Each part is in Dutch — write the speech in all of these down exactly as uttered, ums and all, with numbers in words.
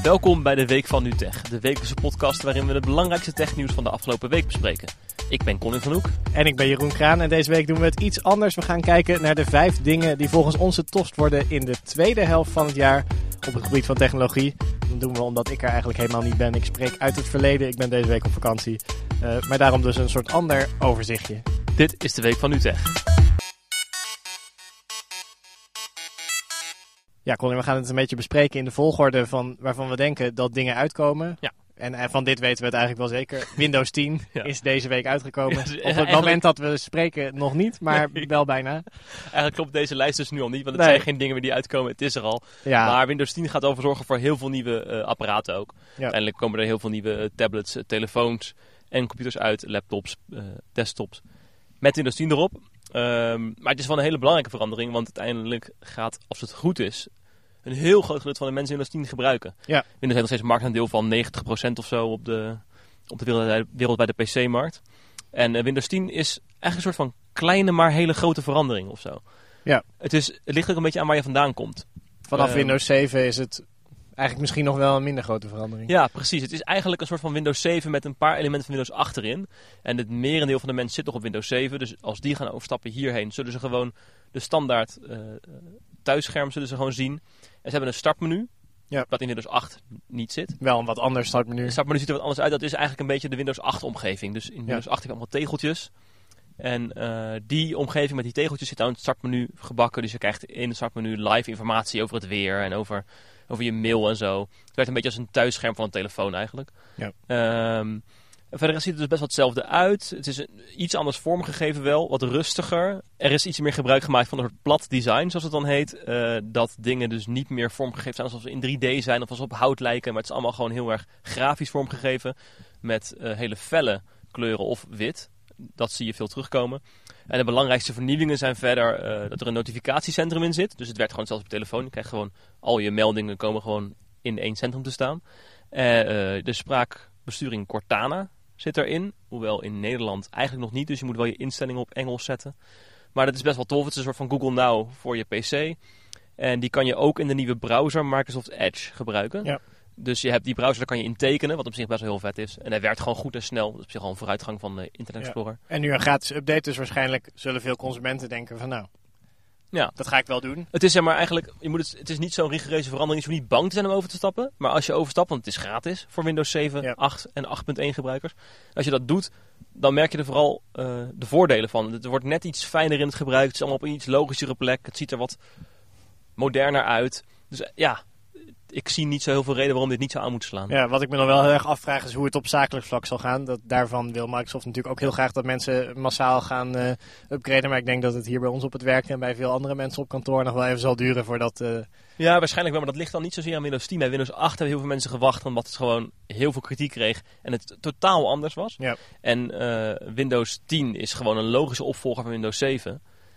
Welkom bij de Week van NuTech, de wekelijkse podcast waarin we het belangrijkste technieuws van de afgelopen week bespreken. Ik ben Colin van Hoek. En ik ben Jeroen Kraan en deze week doen we het iets anders. We gaan kijken naar de vijf dingen die volgens ons het tofst worden in de tweede helft van het jaar op het gebied van technologie. Dat doen we omdat ik er eigenlijk helemaal niet ben. Ik spreek uit het verleden, ik ben deze week op vakantie. Uh, maar daarom dus een soort ander overzichtje. Dit is de Week van NuTech. Ja, Colin, we gaan het een beetje bespreken in de volgorde van waarvan we denken dat dingen uitkomen. Ja. En, en van dit weten we het eigenlijk wel zeker. Windows tien ja. is deze week uitgekomen. Ja, dus op het eigenlijk... moment dat we spreken nog niet, maar nee. wel bijna. Eigenlijk klopt deze lijst dus nu al niet, want het nee. zijn geen dingen meer die uitkomen. Het is er al. Ja. Maar Windows tien gaat ervoor zorgen voor heel veel nieuwe uh, apparaten ook. Ja. Uiteindelijk komen er heel veel nieuwe uh, tablets, uh, telefoons en computers uit, laptops, uh, desktops. Met Windows tien erop. Um, maar het is wel een hele belangrijke verandering, want uiteindelijk gaat, als het goed is, een heel groot gedeelte van de mensen Windows tien gebruiken. Ja. Windows heeft nog steeds een marktaandeel van negentig procent of zo op de, op de wereld, wereldwijde P C-markt. En uh, Windows tien is eigenlijk een soort van kleine, maar hele grote verandering of zo. Ja. Het, is, het ligt ook een beetje aan waar je vandaan komt. Vanaf uh, Windows zeven is het eigenlijk misschien nog wel een minder grote verandering. Ja, precies. Het is eigenlijk een soort van Windows zeven met een paar elementen van Windows acht erin. En het merendeel van de mensen zit nog op Windows zeven. Dus als die gaan overstappen hierheen, zullen ze gewoon de standaard uh, thuisscherm zullen ze gewoon zien. En ze hebben een startmenu, ja. dat in Windows acht niet zit. Wel een wat ander startmenu. Het startmenu ziet er wat anders uit. Dat is eigenlijk een beetje de Windows acht omgeving. Dus in ja. Windows acht heb je allemaal tegeltjes. En uh, die omgeving met die tegeltjes zit aan het startmenu gebakken. Dus je krijgt in het startmenu live informatie over het weer en over, over je mail en zo. Het werkt een beetje als een thuisscherm van een telefoon eigenlijk. Ja. Um, Verder ziet het dus best wel hetzelfde uit. Het is een, iets anders vormgegeven wel, wat rustiger. Er is iets meer gebruik gemaakt van een soort plat design, zoals het dan heet. Uh, dat dingen dus niet meer vormgegeven zijn alsof ze in drie D zijn of alsof ze op hout lijken. Maar het is allemaal gewoon heel erg grafisch vormgegeven. Met uh, hele felle kleuren of wit. Dat zie je veel terugkomen. En de belangrijkste vernieuwingen zijn verder uh, dat er een notificatiecentrum in zit. Dus het werkt gewoon zelfs op je telefoon. Je krijgt gewoon al je meldingen komen gewoon in één centrum te staan. Uh, uh, de spraakbesturing Cortana zit erin, hoewel in Nederland eigenlijk nog niet. Dus je moet wel je instellingen op Engels zetten. Maar dat is best wel tof. Het is een soort van Google Now voor je P C. En die kan je ook in de nieuwe browser Microsoft Edge gebruiken. Ja. Dus je hebt die browser, daar kan je in tekenen, wat op zich best wel heel vet is. En hij werkt gewoon goed en snel. Dat is op zich al een vooruitgang van de Internet Explorer. Ja. En nu een gratis update, dus waarschijnlijk zullen veel consumenten denken van nou, ja. dat ga ik wel doen. Het is zeg maar eigenlijk, je moet het, het is niet zo'n rigoureuze verandering. Je hoeft niet bang te zijn om over te stappen. Maar als je overstapt, want het is gratis voor Windows zeven, ja. acht en acht punt één gebruikers. Als je dat doet, dan merk je er vooral uh, de voordelen van. Het wordt net iets fijner in het gebruik. Het is allemaal op een iets logischere plek. Het ziet er wat moderner uit. Dus uh, ja, ik zie niet zo heel veel reden waarom dit niet zou aan moet slaan. Ja, wat ik me dan wel heel erg afvraag is hoe het op zakelijk vlak zal gaan. Dat, daarvan wil Microsoft natuurlijk ook heel graag dat mensen massaal gaan uh, upgraden. Maar ik denk dat het hier bij ons op het werk en bij veel andere mensen op kantoor nog wel even zal duren voordat... Uh... Ja, waarschijnlijk wel. Maar dat ligt dan niet zozeer aan Windows tien. Bij Windows acht hebben heel veel mensen gewacht omdat het gewoon heel veel kritiek kreeg. En het totaal anders was. Ja. En uh, Windows tien is gewoon een logische opvolger van Windows zeven.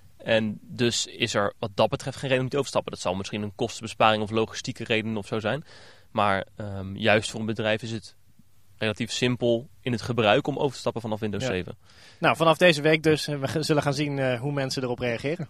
En dus is er wat dat betreft geen reden om te overstappen. Dat zal misschien een kostenbesparing of logistieke reden of zo zijn. Maar um, juist voor een bedrijf is het relatief simpel in het gebruik om over te stappen vanaf Windows ja. zeven. Nou, vanaf deze week dus. We zullen gaan zien uh, hoe mensen erop reageren.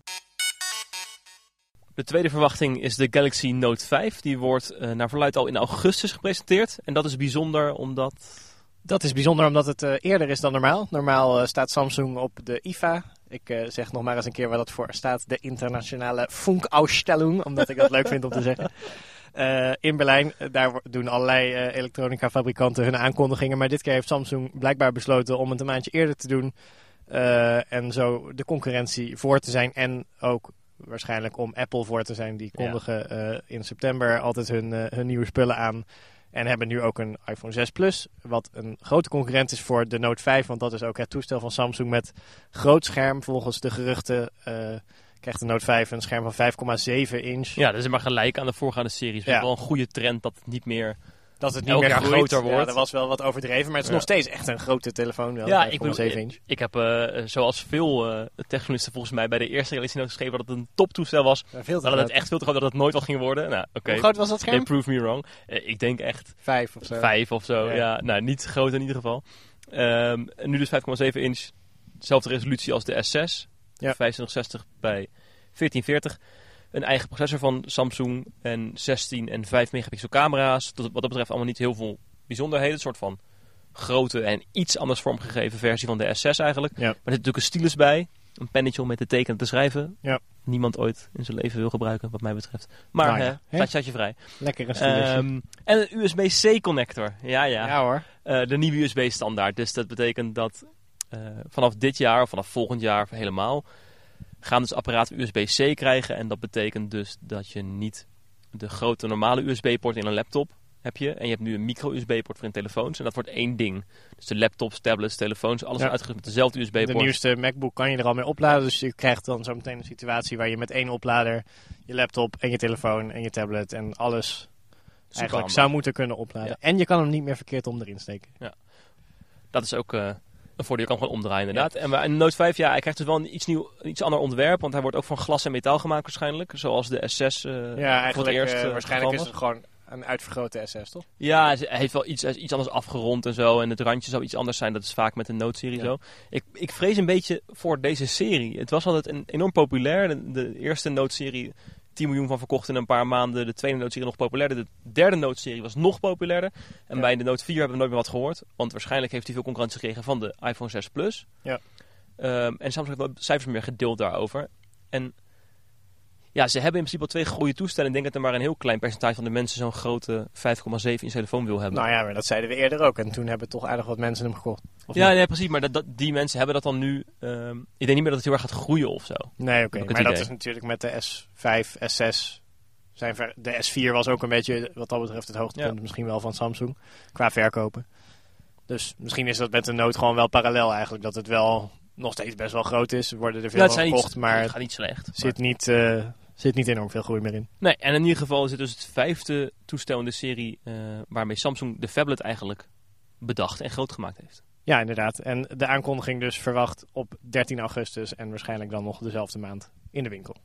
De tweede verwachting is de Galaxy Note vijf. Die wordt uh, naar verluidt al in augustus gepresenteerd. En dat is bijzonder omdat... Dat is bijzonder omdat het uh, eerder is dan normaal. Normaal uh, staat Samsung op de I F A. Ik uh, zeg nog maar eens een keer waar dat voor staat. De Internationale Funkausstellung. Omdat ik dat leuk vind om te zeggen. Uh, in Berlijn, daar doen allerlei uh, elektronica fabrikanten hun aankondigingen. Maar dit keer heeft Samsung blijkbaar besloten om het een maandje eerder te doen. Uh, en zo de concurrentie voor te zijn. En ook waarschijnlijk om Apple voor te zijn. Die kondigen ja. uh, in september altijd hun, uh, hun nieuwe spullen aan. En hebben nu ook een iPhone zes Plus, wat een grote concurrent is voor de Note vijf. Want dat is ook het toestel van Samsung met groot scherm. Volgens de geruchten uh, krijgt de Note vijf een scherm van vijf komma zeven inch. Ja, dat is maar gelijk aan de voorgaande series. Het is wel een goede trend dat het niet meer... Dat het niet elk meer jaar groeit. groter wordt. Ja, dat was wel wat overdreven, maar het is ja. nog steeds echt een grote telefoon. Wel, ja, ik, bedoel, ik, ik heb uh, zoals veel uh, technologisten volgens mij bij de eerste Galaxy Note geschreven dat het een toptoestel was. Ja, veel te dat het echt veel te groot dat het nooit wat ging worden. Nou, okay. Hoe groot was dat scherm? They prove me wrong. Uh, ik denk echt vijf of zo. Vijf of zo, ja. ja nou, niet groot in ieder geval. Um, nu dus vijf komma zeven inch. Dezelfde resolutie als de S zes. Ja. vijfentwintig zestig bij veertien veertig. een eigen processor van Samsung en zestien en vijf megapixel camera's. Wat dat betreft allemaal niet heel veel bijzonderheden. Een soort van grote en iets anders vormgegeven versie van de S zes eigenlijk. Ja. Maar er zit natuurlijk een stylus bij. Een pennetje om met te tekenen en te schrijven. Ja. Niemand ooit in zijn leven wil gebruiken, wat mij betreft. Maar Nou ja, hè, staat je vrij. Lekker een stilusje. Um, en een U S B-C connector. Ja, ja. ja hoor. Uh, de nieuwe U S B-standaard. Dus dat betekent dat uh, vanaf dit jaar of vanaf volgend jaar helemaal gaan dus apparaten U S B-C krijgen. En dat betekent dus dat je niet de grote normale U S B-poort in een laptop heb je. En je hebt nu een micro-U S B-poort voor in telefoons. En dat wordt één ding. Dus de laptops, tablets, telefoons, alles Ja. uitgerust met dezelfde U S B-poort. De nieuwste MacBook kan je er al mee opladen. Dus je krijgt dan zo meteen een situatie waar je met één oplader je laptop en je telefoon en je tablet en alles eigenlijk handig. zou moeten kunnen opladen. Ja. En je kan hem niet meer verkeerd om erin steken. Dat is ook uh, een voordeel. Je kan gewoon omdraaien inderdaad. Ja. En bij de Note vijf, ja, hij krijgt dus wel een iets, nieuw, iets ander ontwerp. Want hij wordt ook van glas en metaal gemaakt waarschijnlijk. Zoals de S zes uh, Ja, voor eigenlijk het eerst. uh, Uh, waarschijnlijk is was. het gewoon een uitvergrote S zes, toch? Ja, hij heeft wel iets, iets anders afgerond en zo. En het randje zou iets anders zijn. Dat is vaak met de Note-serie Ja. zo. Ik, ik vrees een beetje voor deze serie. Het was altijd een, enorm populair. De, de eerste Note-serie tien miljoen van verkocht in een paar maanden. De tweede Note-serie nog populairder. De derde Note-serie was nog populairder. En Ja. bij de Note vier hebben we nooit meer wat gehoord. Want waarschijnlijk heeft hij veel concurrentie gekregen van de iPhone zes Plus. Ja. Um, en Samsung heeft wel cijfers meer gedeeld daarover. En ja, ze hebben in principe al twee goede toestellen. Ik denk dat er maar een heel klein percentage van de mensen zo'n grote vijf komma zeven inch telefoon wil hebben. Nou ja, maar dat zeiden we eerder ook. En toen hebben toch aardig wat mensen hem gekocht. Of Ja, niet? nee, precies. Maar dat, dat, die mensen hebben dat dan nu... Um, ik denk niet meer dat het heel erg gaat groeien of zo. Nee, oké. Ook Maar het dat idee. is natuurlijk met de S vijf, S zes. Zijn ver- de S vier was ook een beetje, wat dat betreft, het hoogtepunt Ja. misschien wel van Samsung. Qua verkopen. Dus misschien is dat met de Note gewoon wel parallel eigenlijk. Dat het wel nog steeds best wel groot is. Er worden er veel Ja, het van zijn gekocht, niet, maar het gaat niet slecht. zit niet, uh, zit niet enorm veel groei meer in. Nee, en in ieder geval zit dus het vijfde toestel in de serie uh, waarmee Samsung de phablet eigenlijk bedacht en groot gemaakt heeft. Ja, inderdaad. En de aankondiging dus verwacht op dertien augustus en waarschijnlijk dan nog dezelfde maand in de winkel.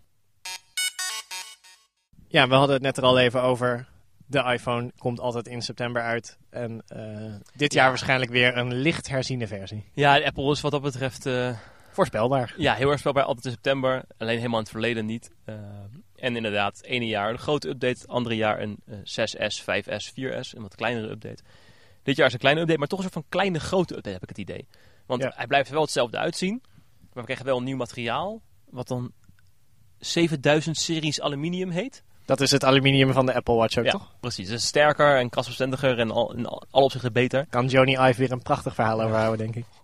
Ja, we hadden het net er al even over. De iPhone komt altijd in september uit. En uh, dit jaar Ja. waarschijnlijk weer een licht herziene versie. Ja, Apple is wat dat betreft... Uh, Voorspelbaar. Ja, heel erg spelbaar. Altijd in september. Alleen helemaal in het verleden niet. Uh, en inderdaad, ene jaar een grote update. Andere jaar een uh, zes S, vijf S, vier S. Een wat kleinere update. Dit jaar is een kleine update, maar toch een soort van kleine grote update heb ik het idee. Want Ja. hij blijft er wel hetzelfde uitzien. Maar we krijgen wel een nieuw materiaal. Wat dan zevenduizend series aluminium heet. Dat is het aluminium van de Apple Watch ook, Ja, toch? precies. Het is sterker en krasbestendiger en al, in alle opzichten beter. Kan Johnny Ive weer een prachtig verhaal over houden, denk ik.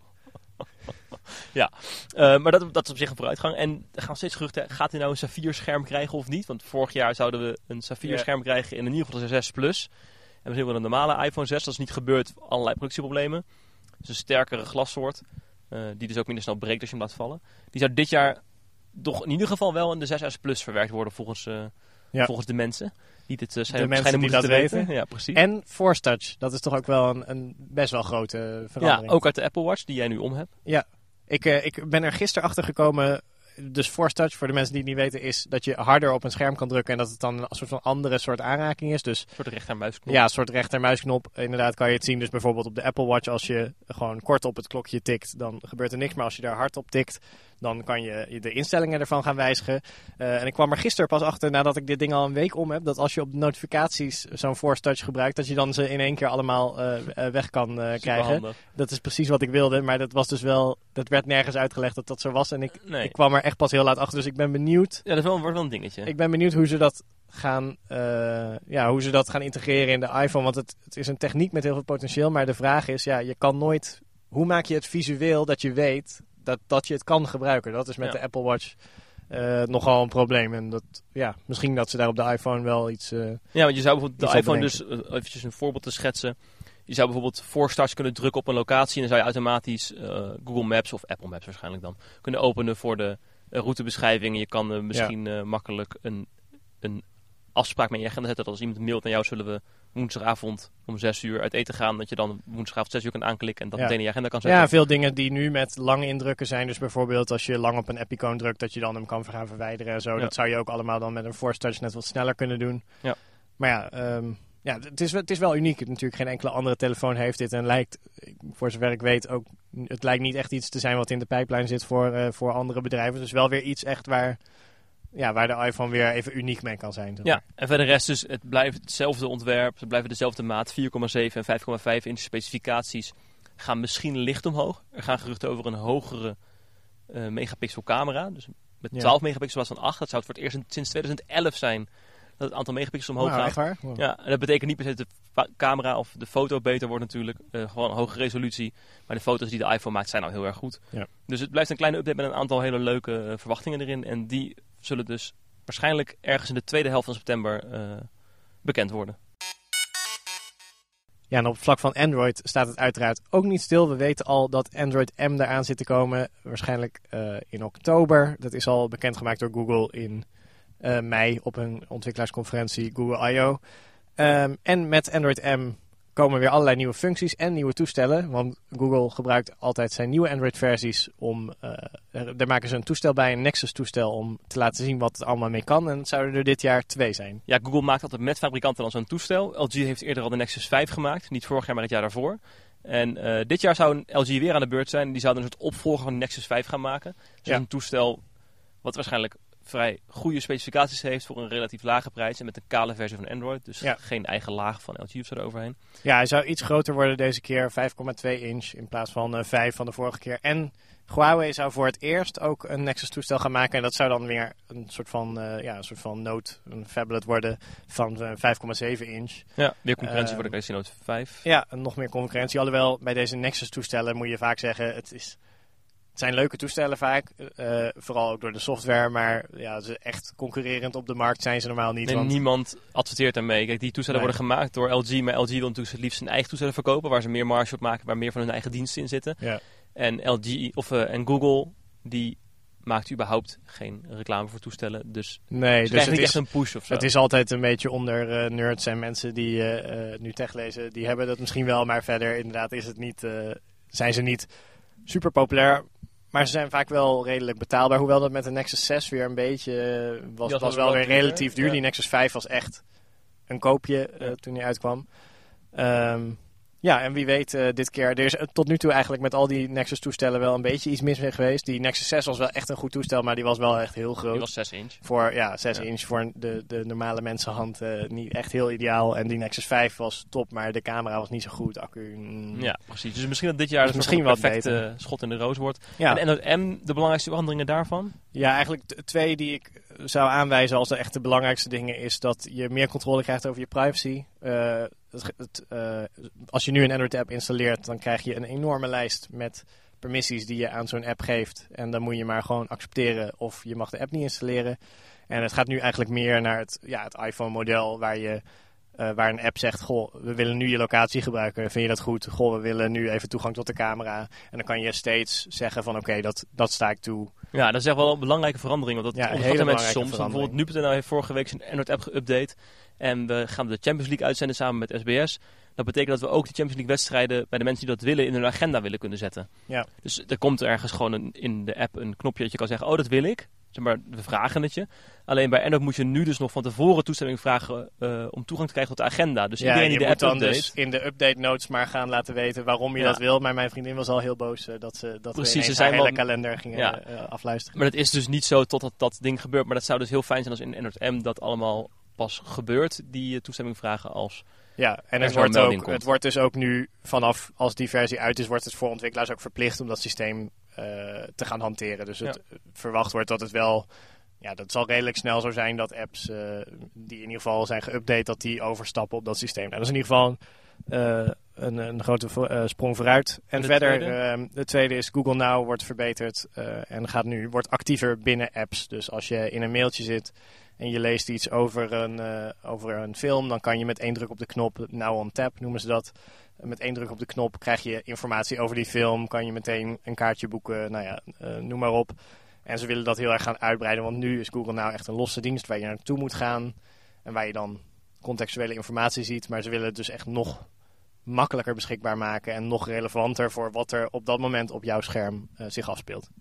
Ja, uh, maar dat, dat is op zich een vooruitgang. En er gaan steeds geruchten, gaat hij nou een saffierscherm krijgen of niet? Want vorig jaar zouden we een saffierscherm krijgen in, in ieder geval de zes Plus. En misschien wel een normale iPhone zes. Dat is niet gebeurd, allerlei productieproblemen. Dus een sterkere glassoort, uh, die dus ook minder snel breekt als je hem laat vallen. Die zou dit jaar toch in ieder geval wel in de zes S Plus verwerkt worden volgens, uh, Ja. volgens de mensen. Die dit uh, De mensen die dat weten. Ja, precies. En Force Touch, dat is toch ook wel een, een best wel grote verandering. Ja, ook uit de Apple Watch die jij nu om hebt. Ja, ik, uh, ik ben er gisteren achter gekomen. Dus Force Touch, voor de mensen die het niet weten, is dat je harder op een scherm kan drukken en dat het dan een soort van andere soort aanraking is. Dus Een soort rechtermuisknop. ja, een soort rechtermuisknop. Inderdaad kan je het zien. Dus bijvoorbeeld op de Apple Watch, als je gewoon kort op het klokje tikt, dan gebeurt er niks. Maar als je daar hard op tikt, dan kan je de instellingen ervan gaan wijzigen. Uh, en ik kwam er gisteren pas achter, nadat ik dit ding al een week om heb, dat als je op de notificaties zo'n Force Touch gebruikt, dat je dan ze in één keer allemaal uh, uh, weg kan uh, krijgen. Handig. Dat is precies wat ik wilde, maar dat was dus wel, dat werd nergens uitgelegd dat dat zo was. En ik, Nee. ik kwam er echt pas heel laat achter, dus ik ben benieuwd. Ja, dat is wel, wordt wel een dingetje. Ik ben benieuwd hoe ze dat gaan, uh, ja, hoe ze dat gaan integreren in de iPhone. Want het, het is een techniek met heel veel potentieel. Maar de vraag is, ja, je kan nooit... Hoe maak je het visueel dat je weet dat, dat je het kan gebruiken? Dat is met Ja. de Apple Watch uh, nogal een probleem. En dat, ja, misschien dat ze daar op de iPhone wel iets... Uh, Ja, want je zou bijvoorbeeld de iets op iPhone dus, uh, eventjes een voorbeeld te schetsen. Je zou bijvoorbeeld Force Touch kunnen drukken op een locatie en dan zou je automatisch uh, Google Maps of Apple Maps waarschijnlijk dan kunnen openen voor de uh, routebeschrijving. Je kan uh, misschien uh, makkelijk een, een afspraak met je agenda zetten. Dat als iemand mailt naar jou, zullen we woensdagavond om zes uur uit eten gaan. Dat je dan woensdagavond zes uur kan aanklikken en dat Ja. meteen in je agenda kan zetten. ja, veel dingen die nu met lang indrukken zijn. Dus bijvoorbeeld als je lang op een Epicone drukt, dat je dan hem kan gaan verwijderen en zo. Ja. Dat zou je ook allemaal dan met een Force Touch net wat sneller kunnen doen. Ja. Maar ja, um, ja het, is, het is wel uniek. Natuurlijk geen enkele andere telefoon heeft dit. En lijkt, voor zover ik weet, ook... Het lijkt niet echt iets te zijn wat in de pijplijn zit voor, uh, voor andere bedrijven. Dus wel weer iets echt waar ja, waar de iPhone weer even uniek mee kan zijn. Zeg Ja, maar. en verder de rest dus, het blijft hetzelfde ontwerp. Ze blijven dezelfde maat, vier komma zeven en vijf komma vijf inch specificaties. Gaan misschien licht omhoog. Er gaan geruchten over een hogere uh, megapixel camera. Dus met twaalf ja. megapixel was van acht. Dat zou het voor het eerst sinds twintig elf zijn dat het aantal megapixels omhoog nou, gaat. Echt waar? Wow. Ja, en dat betekent niet per se dat de camera of de foto beter wordt natuurlijk. Uh, gewoon een hoge resolutie. Maar de foto's die de iPhone maakt zijn al heel erg goed. Ja. Dus het blijft een kleine update met een aantal hele leuke uh, verwachtingen erin. En die zullen dus waarschijnlijk ergens in de tweede helft van september uh, bekend worden. Ja, en op het vlak van Android staat het uiteraard ook niet stil. We weten al dat Android M eraan zit te komen. Waarschijnlijk uh, in oktober. Dat is al bekendgemaakt door Google in uh, mei op een ontwikkelaarsconferentie Google I O. Um, en met Android M komen weer allerlei nieuwe functies en nieuwe toestellen. Want Google gebruikt altijd zijn nieuwe Android-versies om... Uh, daar maken ze een toestel bij, een Nexus-toestel, om te laten zien wat het allemaal mee kan. En het zouden er dit jaar twee zijn. Ja, Google maakt altijd met fabrikanten dan zo'n toestel. L G heeft eerder al de Nexus vijf gemaakt. Niet vorig jaar, maar het jaar daarvoor. En uh, dit jaar zou L G weer aan de beurt zijn. Die zouden een soort opvolger van de Nexus vijf gaan maken. Dus ja. een toestel wat waarschijnlijk vrij goede specificaties heeft voor een relatief lage prijs. En met een kale versie van Android. Dus ja. geen eigen laag van L G of zo eroverheen. Ja, hij zou iets groter worden deze keer. vijf komma twee inch in plaats van uh, vijf van de vorige keer. En Huawei zou voor het eerst ook een Nexus toestel gaan maken. En dat zou dan weer een soort van, uh, ja, een soort van Note, een phablet worden van uh, vijf komma zeven inch. Ja, weer concurrentie uh, voor de Galaxy Note vijf. Ja, nog meer concurrentie. Alhoewel, bij deze Nexus toestellen moet je vaak zeggen, het is... Het zijn leuke toestellen vaak, uh, vooral ook door de software, maar ja, ze echt concurrerend op de markt zijn ze normaal niet. Nee, want... niemand adverteert daarmee. Kijk, die toestellen nee. worden gemaakt door L G, maar L G wil natuurlijk het liefst zijn eigen toestellen verkopen, waar ze meer marge op maken, waar meer van hun eigen diensten in zitten. Ja. En L G of uh, en Google, die maakt überhaupt geen reclame voor toestellen, dus nee, ze dus het niet is echt een push of zo. Het is altijd een beetje onder uh, nerds en mensen die uh, uh, nu tech lezen, die hebben dat misschien wel, maar verder inderdaad is het niet, uh, zijn ze niet super populair. Maar ze zijn vaak wel redelijk betaalbaar. Hoewel dat met de Nexus zes weer een beetje... Uh, was, was, was wel weer relatief duur. Ja. Die Nexus vijf was echt een koopje uh, ja. toen die uitkwam. Um, ja, en wie weet uh, dit keer... Er is tot nu toe eigenlijk met al die Nexus toestellen wel een beetje iets mis mee geweest. Die Nexus zes was wel echt een goed toestel, maar die was wel echt heel groot. Die was zes inch. Voor, ja, zes ja. inch voor de, de normale mensenhand uh, niet echt heel ideaal. En die Nexus vijf was top, maar de camera was niet zo goed. Accu... Mm. Ja, precies. Dus misschien dat dit jaar dus misschien wel een perfecte schot in de roos wordt. Ja. En Android M, de belangrijkste veranderingen daarvan? Ja, eigenlijk t- twee die ik zou aanwijzen als de echt de belangrijkste dingen is dat je meer controle krijgt over je privacy. Uh, het, het, uh, als je nu een Android app installeert, dan krijg je een enorme lijst met permissies die je aan zo'n app geeft. En dan moet je maar gewoon accepteren of je mag de app niet installeren. En het gaat nu eigenlijk meer naar het, ja, het iPhone-model waar je... Uh, waar een app zegt, goh, we willen nu je locatie gebruiken. Vind je dat goed? Goh, we willen nu even toegang tot de camera. En dan kan je steeds zeggen van, oké, okay, dat, dat sta ik toe. Ja, dat is echt wel een belangrijke verandering. Want dat ja, onderschatten mensen soms. Bijvoorbeeld nu.nl heeft vorige week zijn Android-app geüpdate. En we gaan de Champions League uitzenden samen met S B S. Dat betekent dat we ook de Champions League wedstrijden bij de mensen die dat willen in hun agenda willen kunnen zetten. Ja. Dus er komt ergens gewoon een, in de app een knopje dat je kan zeggen, oh, dat wil ik. Zeg maar, we vragen het je. Alleen bij Android moet je nu dus nog van tevoren toestemming vragen uh, om toegang te krijgen tot de agenda. Dus ja, iedereen die de de app dan update... dus in de update notes maar gaan laten weten waarom je ja. dat wil. Maar mijn vriendin was al heel boos uh, dat ze dat Precies, we ze haar zijn hele wel... kalender gingen ja. uh, afluisteren. Maar dat is dus niet zo totdat dat ding gebeurt. Maar dat zou dus heel fijn zijn als in Android M dat allemaal pas gebeurt, die uh, toestemming vragen als... Ja, en het wordt, ook, het wordt dus ook nu vanaf als die versie uit is, wordt het voor ontwikkelaars ook verplicht om dat systeem uh, te gaan hanteren. Dus het ja. verwacht wordt dat het wel... Ja, dat zal redelijk snel zo zijn dat apps uh, die in ieder geval zijn geüpdate, dat die overstappen op dat systeem. Nou, dat is in ieder geval uh, een, een grote uh, sprong vooruit. En, en verder, tweede? Uh, de tweede is Google Now wordt verbeterd uh, en gaat nu, wordt actiever binnen apps. Dus als je in een mailtje zit en je leest iets over een, uh, over een film, dan kan je met één druk op de knop, Now on Tap noemen ze dat, met één druk op de knop krijg je informatie over die film, kan je meteen een kaartje boeken, nou ja, uh, noem maar op. En ze willen dat heel erg gaan uitbreiden, want nu is Google nou echt een losse dienst waar je naartoe moet gaan en waar je dan contextuele informatie ziet. Maar ze willen het dus echt nog makkelijker beschikbaar maken en nog relevanter voor wat er op dat moment op jouw scherm uh, zich afspeelt.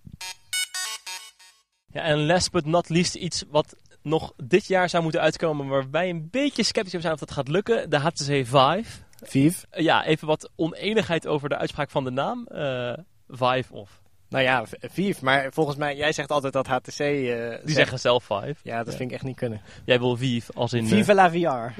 Ja, en last but not least iets wat nog dit jaar zou moeten uitkomen, maar wij een beetje sceptisch zijn of dat gaat lukken. De H T C Vive. Vive? Uh, ja, even wat oneenigheid over de uitspraak van de naam. Uh, Vive of Nou ja, Vive, maar volgens mij, jij zegt altijd dat H T C... Uh, Die zegt, zeggen zelf Vive. Ja, dat ja. vind ik echt niet kunnen. Jij wil Vive als in... Vive uh, la V R.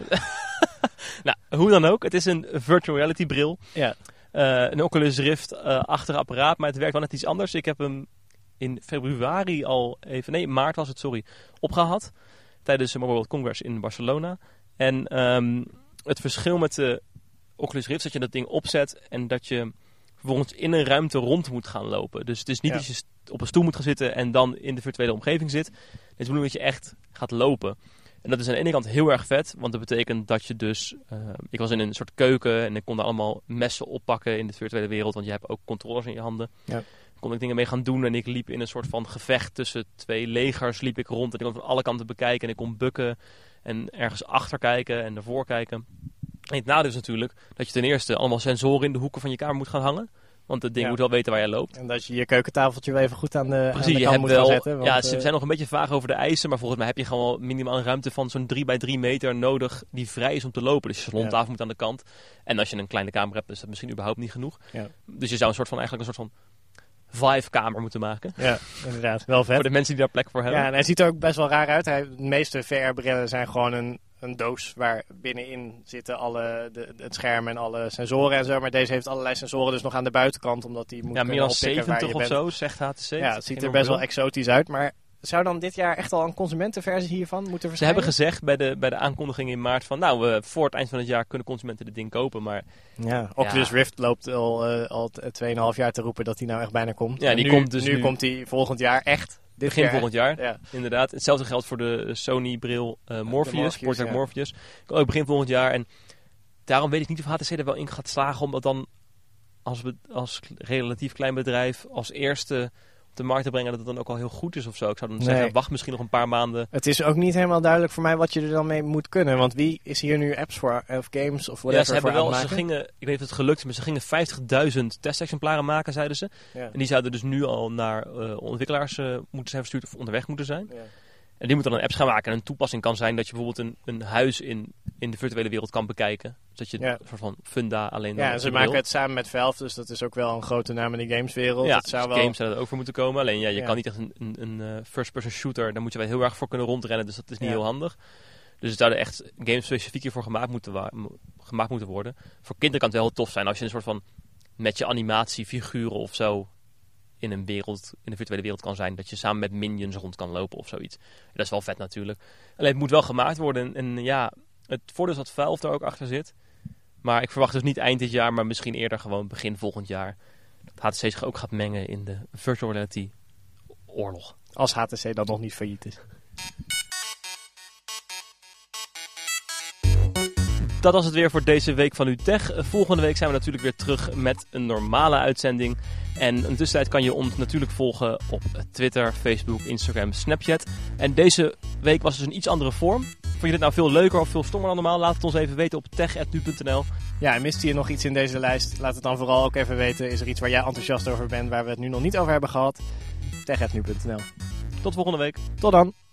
Nou, hoe dan ook. Het is een virtual reality bril. Ja. Uh, een Oculus Rift-achtig uh, apparaat, maar het werkt wel net iets anders. Ik heb hem in februari al even... Nee, maart was het, sorry. Opgehad. Tijdens de Mobile World Congress in Barcelona. En um, het verschil met de Oculus Rift is dat je dat ding opzet en dat je vervolgens in een ruimte rond moet gaan lopen. Dus het is niet ja. dat je op een stoel moet gaan zitten en dan in de virtuele omgeving zit. Het is de bedoeling dat je echt gaat lopen. En dat is aan de ene kant heel erg vet, want dat betekent dat je dus... Uh, ik was in een soort keuken en ik kon daar allemaal messen oppakken in de virtuele wereld, want je hebt ook controllers in je handen. Ja. Daar kon ik dingen mee gaan doen en ik liep in een soort van gevecht tussen twee legers, liep ik rond en ik kon van alle kanten bekijken en ik kon bukken en ergens achter kijken en ervoor kijken. En het nadeel is natuurlijk dat je ten eerste allemaal sensoren in de hoeken van je kamer moet gaan hangen. Want het ding ja. moet wel weten waar je loopt. En dat je je keukentafeltje wel even goed aan de, Precies, aan de je kant hebt moet wel, gaan zetten. Want, ja, ze uh, zijn nog een beetje vaag over de eisen. Maar volgens mij heb je gewoon minimaal een ruimte van zo'n drie bij drie meter nodig die vrij is om te lopen. Dus je salontafel ja. moet aan de kant. En als je een kleine kamer hebt, is dat misschien überhaupt niet genoeg. Ja. Dus je zou een soort van, eigenlijk een soort van Vive-kamer moeten maken. Ja, inderdaad. Wel vet. Voor de mensen die daar plek voor hebben. Ja, en hij ziet er ook best wel raar uit. Hij, de meeste V R-brillen zijn gewoon een, een doos waar binnenin zitten alle, de, het scherm en alle sensoren en zo. Maar deze heeft allerlei sensoren dus nog aan de buitenkant, omdat die moet ja, meer dan zeventig of bent. zo, zegt H T C. Ja, het ziet er best wel exotisch uit, maar... Zou dan dit jaar echt al een consumentenversie hiervan moeten verschijnen? Ze hebben gezegd bij de, bij de aankondiging in maart van... nou, uh, voor het eind van het jaar kunnen consumenten dit ding kopen, maar... Ja, Oculus ja. Rift loopt al, uh, al twee en een half jaar te roepen dat hij nou echt bijna komt. Ja, die nu, komt dus nu, nu komt hij volgend jaar echt. Dit begin jaar. volgend jaar, ja. inderdaad. Hetzelfde geldt voor de Sony-bril uh, Morpheus, Morpheus, Project ja. Morpheus. Ook begin volgend jaar. En daarom weet ik niet of H T C er wel in gaat slagen... omdat dan als, we, als relatief klein bedrijf als eerste... de markt te brengen dat het dan ook al heel goed is of zo. Ik zou dan nee. zeggen, wacht misschien nog een paar maanden. Het is ook niet helemaal duidelijk voor mij wat je er dan mee moet kunnen. Want wie is hier nu apps voor, of games of whatever ja, ze hebben voor wel, aanmaken? ze gingen, ik weet niet of het gelukt is, maar ze gingen vijftigduizend testexemplaren maken, zeiden ze. Ja. En die zouden dus nu al naar uh, ontwikkelaars uh, moeten zijn verstuurd of onderweg moeten zijn. Ja. En die moeten dan apps gaan maken. En een toepassing kan zijn dat je bijvoorbeeld een, een huis in, in de virtuele wereld kan bekijken. Dus dat je ja. een soort van funda alleen dan Ja, en ze maken het samen met Valve, dus dat is ook wel een grote naam in de gameswereld. Ja, dat zou dus wel... games zouden er ook voor moeten komen. Alleen ja, je ja. kan niet echt een, een, een uh, first-person shooter, daar moet je wel heel erg voor kunnen rondrennen. Dus dat is niet ja. heel handig. Dus het zouden echt games specifiek hiervoor gemaakt moeten, wa- gemaakt moeten worden. Voor kinderen kan het wel heel tof zijn als je een soort van met je animatiefiguren of zo in een wereld, in de virtuele wereld kan zijn. Dat je samen met minions rond kan lopen of zoiets. Dat is wel vet natuurlijk. Alleen het moet wel gemaakt worden. En, en ja, het voordeel is dat Valve er ook achter zit. Maar ik verwacht dus niet eind dit jaar, maar misschien eerder gewoon begin volgend jaar. Dat H T C zich ook gaat mengen in de virtual reality oorlog. Als H T C dan nog niet failliet is. Dat was het weer voor deze week van UTech. Volgende week zijn we natuurlijk weer terug met een normale uitzending. En in de tussentijd kan je ons natuurlijk volgen op Twitter, Facebook, Instagram, Snapchat. En deze week was dus een iets andere vorm. Vond je dit nou veel leuker of veel stommer dan normaal? Laat het ons even weten op tech punt nu punt n l. Ja, en mist hier nog iets in deze lijst? Laat het dan vooral ook even weten. Is er iets waar jij enthousiast over bent, waar we het nu nog niet over hebben gehad? tech punt nu punt n l. Tot volgende week. Tot dan.